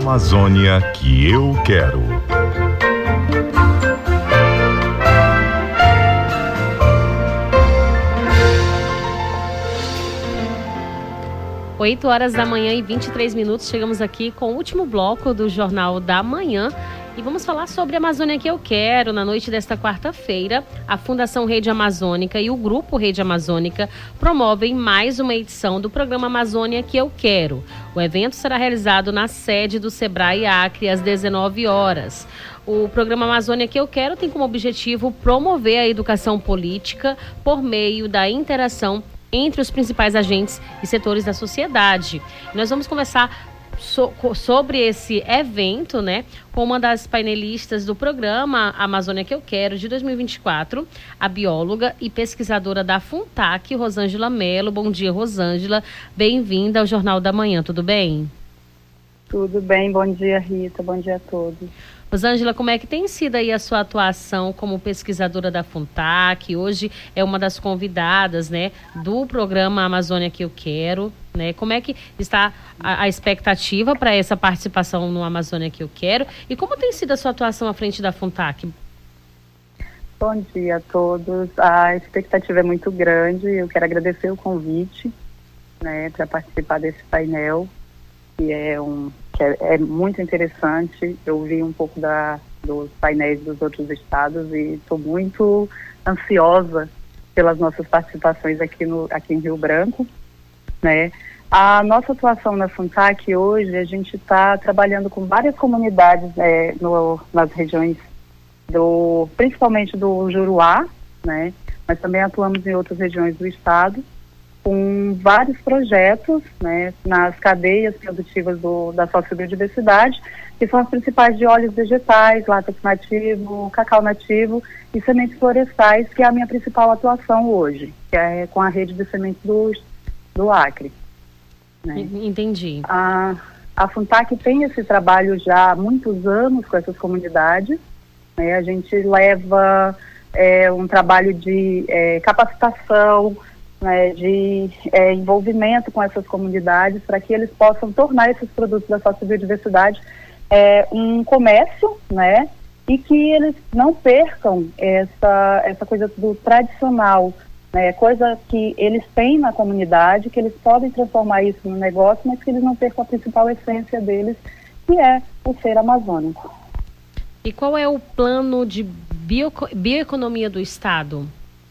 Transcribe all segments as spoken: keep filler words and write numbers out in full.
Amazônia que eu quero. oito horas da manhã e vinte e três minutos, chegamos aqui com o último bloco do Jornal da Manhã e vamos falar sobre a Amazônia que eu quero. Na noite desta quarta-feira, a Fundação Rede Amazônica e o Grupo Rede Amazônica promovem mais uma edição do programa Amazônia que eu quero. O evento será realizado na sede do Sebrae Acre às dezenove horas. O programa Amazônia que eu quero tem como objetivo promover a educação política por meio da interação entre os principais agentes e setores da sociedade. Nós vamos conversar so, sobre esse evento, né, com uma das painelistas do programa Amazônia que eu quero de dois mil e vinte e quatro, a bióloga e pesquisadora da FUNTAC, Rosângela Mello. Bom dia, Rosângela. Bem-vinda ao Jornal da Manhã, tudo bem? Tudo bem, bom dia, Rita, bom dia a todos. Rosângela, como é que tem sido aí a sua atuação como pesquisadora da FUNTAC? Hoje é uma das convidadas, né, do programa Amazônia que eu quero, né? Como é que está a, a expectativa para essa participação no Amazônia que eu quero? E como tem sido a sua atuação à frente da FUNTAC? Bom dia a todos. A expectativa é muito grande. Eu quero agradecer o convite, né, para participar desse painel, que é um que é, é muito interessante. Eu vi um pouco da, dos painéis dos outros estados e estou muito ansiosa pelas nossas participações aqui, no, aqui em Rio Branco, né? A nossa atuação na FUNTAC hoje, a gente está trabalhando com várias comunidades, né, no, nas regiões, do, principalmente do Juruá, né? Mas também atuamos em outras regiões do estado, com vários projetos, né, nas cadeias produtivas do, da sociobiodiversidade, que são as principais de óleos vegetais, látex nativo, cacau nativo e sementes florestais, que é a minha principal atuação hoje, que é com a rede de sementes do, do Acre. Né? Entendi. A, a FUNTAC tem esse trabalho já há muitos anos com essas comunidades, né? A gente leva é, um trabalho de é, capacitação, né, de é, envolvimento com essas comunidades para que eles possam tornar esses produtos da sociobiodiversidade é, um comércio, né, e que eles não percam essa, essa coisa do tradicional, né, coisa que eles têm na comunidade, que eles podem transformar isso no negócio, mas que eles não percam a principal essência deles, que é o ser amazônico. E qual é o plano de bio, bioeconomia do Estado?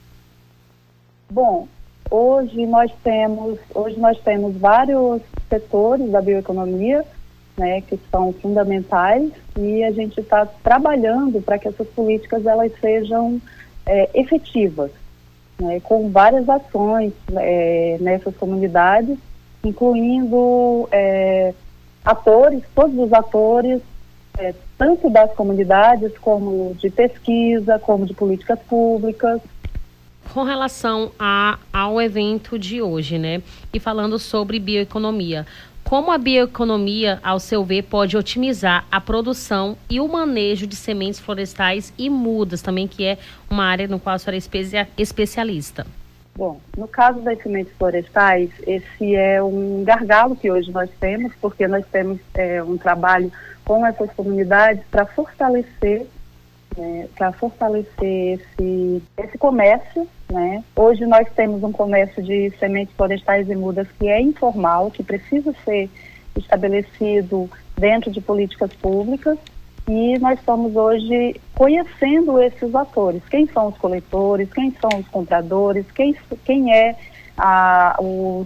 Bom, Hoje nós temos, hoje nós temos vários setores da bioeconomia, né, que são fundamentais, e a gente está trabalhando para que essas políticas elas sejam é, efetivas, né, com várias ações é, nessas comunidades, incluindo é, atores, todos os atores, é, tanto das comunidades como de pesquisa, como de políticas públicas. Com relação a, ao evento de hoje, né? E falando sobre bioeconomia, como a bioeconomia, ao seu ver, pode otimizar a produção e o manejo de sementes florestais e mudas, também, que é uma área no qual a senhora é espe- especialista? Bom, no caso das sementes florestais, esse é um gargalo que hoje nós temos, porque nós temos é, um trabalho com essas comunidades para fortalecer É, para fortalecer esse, esse comércio, né? Hoje nós temos um comércio de sementes florestais e mudas que é informal, que precisa ser estabelecido dentro de políticas públicas, e nós estamos hoje conhecendo esses atores, quem são os coletores, quem são os compradores, quem, quem é a, os,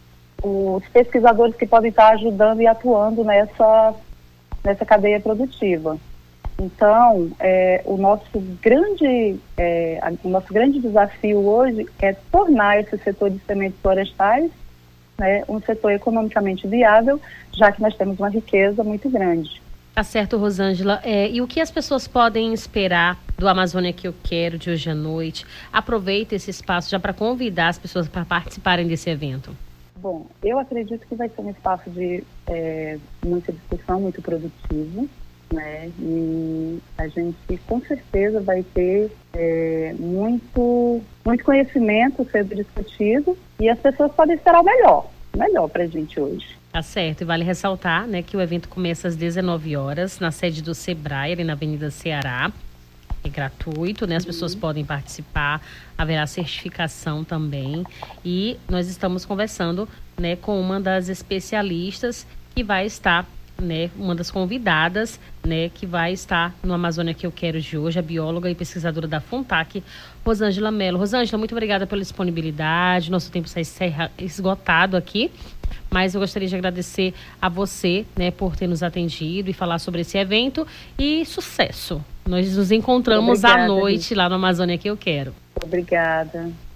os pesquisadores que podem estar ajudando e atuando nessa, nessa cadeia produtiva. Então, é, o, nosso grande, é, a, o nosso grande desafio hoje é tornar esse setor de sementes florestais, né, um setor economicamente viável, já que nós temos uma riqueza muito grande. Tá certo, Rosângela. É, e o que as pessoas podem esperar do Amazônia que eu quero de hoje à noite? Aproveita esse espaço já para convidar as pessoas para participarem desse evento. Bom, eu acredito que vai ser um espaço de é, muita discussão, muito produtivo, né? E a gente com certeza vai ter é, muito, muito conhecimento sendo discutido, e as pessoas podem esperar o melhor, o melhor para a gente hoje. Tá certo, e vale ressaltar, né, que o evento começa às dezenove horas na sede do Sebrae, ali na Avenida Ceará. É gratuito, né? As pessoas podem participar, haverá certificação também. E nós estamos conversando, né, com uma das especialistas que vai estar, né, uma das convidadas, né, que vai estar no Amazônia Que Eu Quero de hoje, a bióloga e pesquisadora da Funtac, Rosângela Mello. Rosângela, muito obrigada pela disponibilidade. Nosso tempo está esgotado aqui, mas eu gostaria de agradecer a você, né, por ter nos atendido e falar sobre esse evento. E sucesso! Nós nos encontramos Obrigada, à noite gente. lá no Amazônia Que Eu Quero. Obrigada.